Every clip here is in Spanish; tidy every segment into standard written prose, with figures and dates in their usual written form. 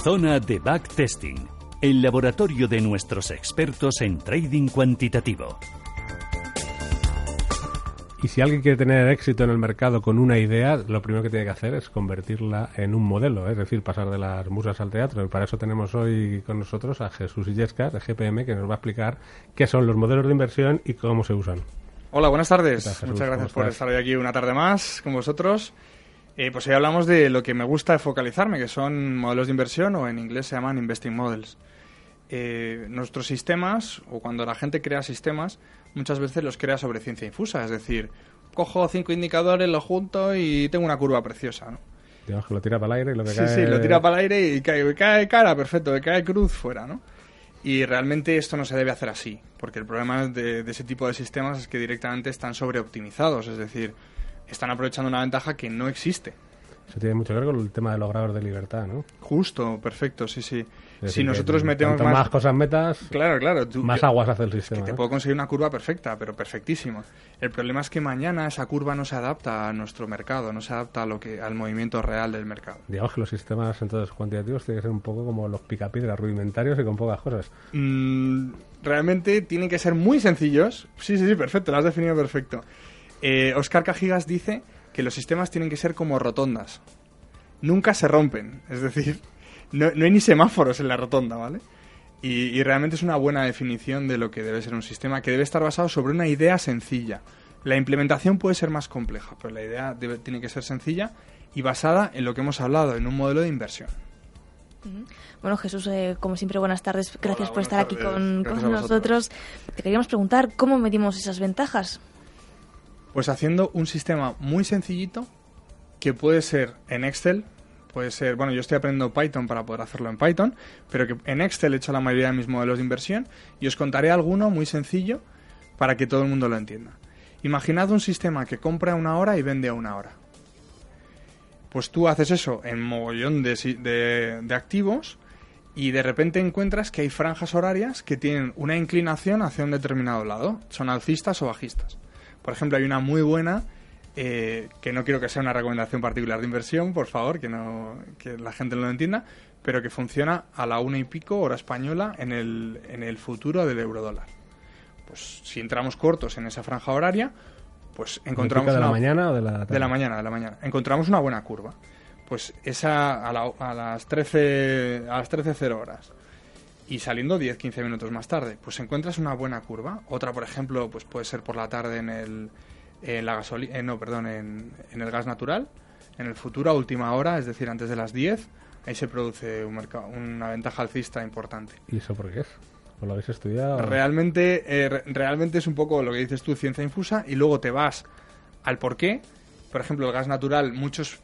Zona de Backtesting, el laboratorio de nuestros expertos en trading cuantitativo. Y si alguien quiere tener éxito en el mercado con una idea, lo primero que tiene que hacer es convertirla en un modelo, es decir, pasar de las musas al teatro. Y para eso tenemos hoy con nosotros a Jesús Illescas, de GPM, que nos va a explicar qué son los modelos de inversión y cómo se usan. Hola, buenas tardes. Jesús, muchas gracias por estar hoy aquí una tarde más con vosotros. Pues hoy hablamos de lo que me gusta focalizarme, que son modelos de inversión, o en inglés se llaman investing models. Nuestros sistemas, o cuando la gente crea sistemas, muchas veces los crea sobre ciencia infusa, es decir, cojo 5 indicadores, los junto y tengo una curva preciosa, ¿no? Digamos que lo tira para el aire y lo que cae... Sí, lo tira para el aire y cae cara, perfecto, cae cruz fuera, ¿no? Y realmente esto no se debe hacer así, porque el problema de ese tipo de sistemas es que directamente están sobreoptimizados, es decir, están aprovechando una ventaja que no existe. Eso tiene mucho que ver con el tema de los grados de libertad, ¿no? Justo, perfecto, sí. Es Si nosotros metemos cuanto más cosas metas, claro, más aguas hace el sistema. Es que te puedo conseguir una curva perfecta, pero perfectísima. El problema es que mañana esa curva no se adapta a nuestro mercado, no se adapta al movimiento real del mercado. Digamos que los sistemas entonces cuantitativos tienen que ser un poco como los picapiedras, rudimentarios y con pocas cosas. Realmente tienen que ser muy sencillos. Sí, perfecto, lo has definido perfecto. Oscar Cajigas dice que los sistemas tienen que ser como rotondas. Nunca se rompen, es decir, no hay ni semáforos en la rotonda, ¿vale? Y realmente es una buena definición de lo que debe ser un sistema, que debe estar basado sobre una idea sencilla. La implementación puede ser más compleja, pero la idea tiene que ser sencilla y basada en lo que hemos hablado, en un modelo de inversión. Bueno, Jesús, como siempre, buenas tardes. Gracias por estar aquí con nosotros. Te queríamos preguntar, ¿cómo medimos esas ventajas? Pues haciendo un sistema muy sencillito, que puede ser en Excel, puede ser, bueno, yo estoy aprendiendo Python para poder hacerlo en Python, pero que en Excel he hecho la mayoría de mis modelos de inversión y os contaré alguno muy sencillo para que todo el mundo lo entienda. Imaginad un sistema que compra a 1 hora y vende a 1 hora. Pues tú haces eso en mogollón de activos y de repente encuentras que hay franjas horarias que tienen una inclinación hacia un determinado lado, son alcistas o bajistas. Por ejemplo, hay una muy buena, que no quiero que sea una recomendación particular de inversión, por favor, que la gente no lo entienda, pero que funciona a la 1 y pico hora española en el futuro del eurodólar. Pues si entramos cortos en esa franja horaria, pues encontramos ¿De la mañana o de la tarde? De la mañana. Encontramos una buena curva. Pues esa a las 13:00 horas. Y saliendo 10-15 minutos más tarde, pues encuentras una buena curva. Otra, por ejemplo, pues puede ser por la tarde en el gas natural, en el futuro a última hora, es decir, antes de las 10, ahí se produce una ventaja alcista importante. ¿Y eso por qué es? ¿O lo habéis estudiado? Realmente es un poco lo que dices tú, ciencia infusa, y luego te vas al por qué. Por ejemplo, el gas natural, muchos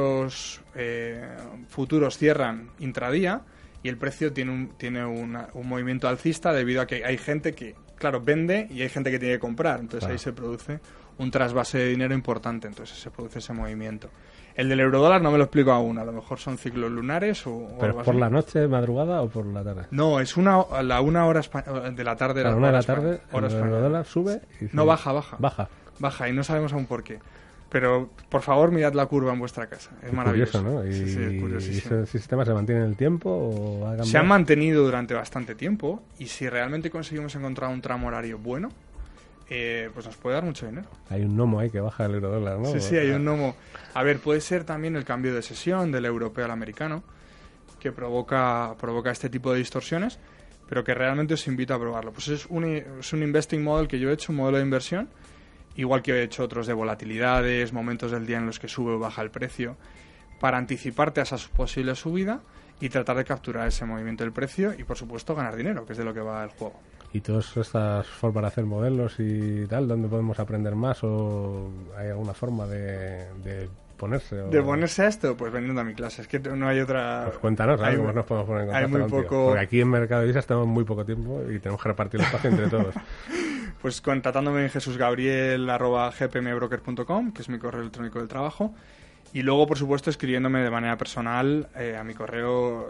futuros cierran intradía, y el precio tiene un movimiento alcista debido a que hay gente que, claro, vende y hay gente que tiene que comprar. Entonces Ahí se produce un trasvase de dinero importante. Entonces se produce ese movimiento. El del eurodólar no me lo explico aún. A lo mejor son ciclos lunares o ¿Pero algo por así. La noche, madrugada o por la tarde? No, es la 1 hora de la tarde. A la 1 de la tarde, el eurodólar sube y... No, baja. Baja y no sabemos aún por qué. Pero, por favor, mirad la curva en vuestra casa. Es maravilloso. Curioso, ¿no? Sí, curiosísimo. ¿Y ese sistema se mantiene en el tiempo o ha cambiado? Se han mantenido durante bastante tiempo y si realmente conseguimos encontrar un tramo horario bueno, pues nos puede dar mucho dinero. Hay un gnomo ahí que baja el eurodólar, ¿no? Sí, hay un gnomo. A ver, puede ser también el cambio de sesión del europeo al americano, que provoca este tipo de distorsiones, pero que realmente os invito a probarlo. Pues es un investing model que yo he hecho, un modelo de inversión, igual que he hecho otros de volatilidades, momentos del día en los que sube o baja el precio, para anticiparte a esa posible subida y tratar de capturar ese movimiento del precio y, por supuesto, ganar dinero, que es de lo que va el juego. ¿Y todas estas formas de hacer modelos y tal, dónde podemos aprender más? ¿O hay alguna forma de ponerse? ¿De ponerse a esto? Pues veniendo a mi clase. Es que no hay otra... Pues cuéntanos, ¿cómo nos podemos poner en contacto hay muy contigo? poco... Porque aquí en Mercado de Divisas tenemos muy poco tiempo y tenemos que repartir el espacio entre todos. Pues contactándome en jesusgabriel@gpmbroker.com, que es mi correo electrónico del trabajo, y luego, por supuesto, escribiéndome de manera personal a mi correo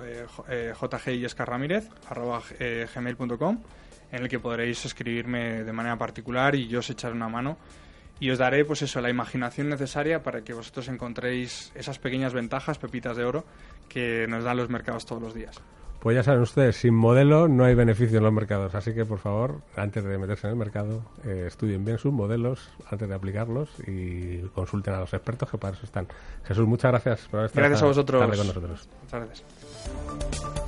jgillescarramirez@gmail.com, en el que podréis escribirme de manera particular y yo os echaré una mano y os daré, pues eso, la imaginación necesaria para que vosotros encontréis esas pequeñas ventajas, pepitas de oro, que nos dan los mercados todos los días. Pues ya saben ustedes, sin modelo no hay beneficio en los mercados, así que por favor, antes de meterse en el mercado, estudien bien sus modelos antes de aplicarlos y consulten a los expertos, que para eso están. Jesús, muchas gracias por haber estado Gracias a vosotros. tarde con nosotros. Muchas gracias.